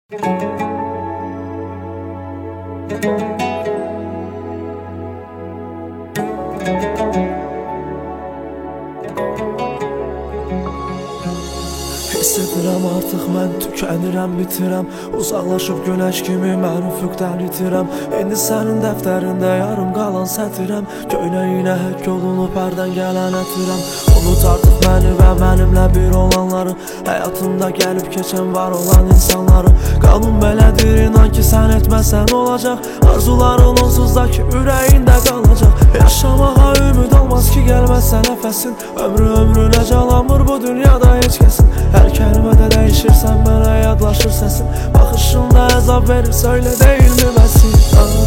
Hiss edirəm artıq mən tükənirəm, bitirəm. Uzaqlaşıb günəş kimi mən üfüqdən itirəm. İndi sənin dəftərində yarım qalan sətirəm. Köynəyinə həkk olunub hərdən gələn ətirəm. Unut artıq məni və mənimlə bir olanları, həyatımda gəlib keçən var olan insanları. Qanun belədir, inan ki sən etməsən olacaq. Arzuların onsuz da ki ürəyində qalacaq. Yaşamağa ümid olmaz ki gəlməzsə nəfəsin. Ömrünə calanmır bu dünyada heç kəsin. Hər kəlmədə dəyişirsən, mənə yadlaşır səsin. Baxışında əzab verir, söylə deyilmi bəsin?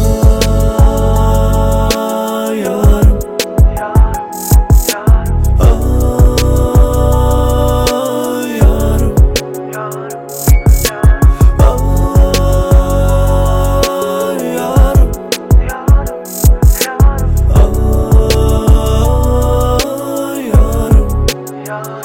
Ay yarım, ay yarım, ay yarım, ay yarım.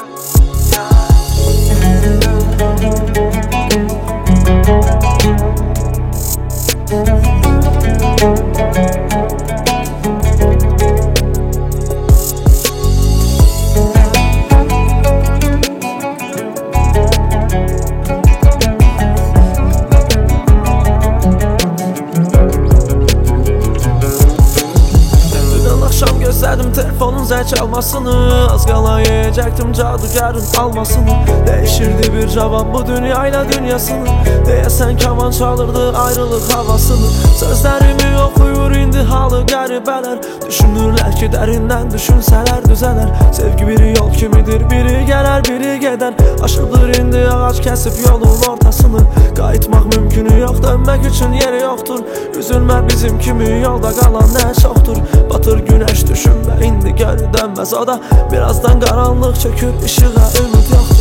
Gözlədim telefonun zəng çalmasını, az qala yeyəcəkdim cadugarın almasını. Dəyişirdi bir cavan bu dünya ilə dünyasını, deyəsən kaman çalırdı ayrılıq havasını. Sözlərimi oxuyur indi halı qəribələr, düşünürlər ki dərindən düşünsələr düzələr. Sevgi bir yol kimidir, biri gələr biri gedər. Aşıbdır indi ağac kəsib yolun ortasını. Qayıtmaq mümkünü yox, dönmək üçün yeri yoxdur. Üzülmə bizim kimi yolda qalan nə çoxdur. Batır günəş düşünmə indi geri dönməz o da. Birazdan qaranlıq çökür, işığa ümid yox.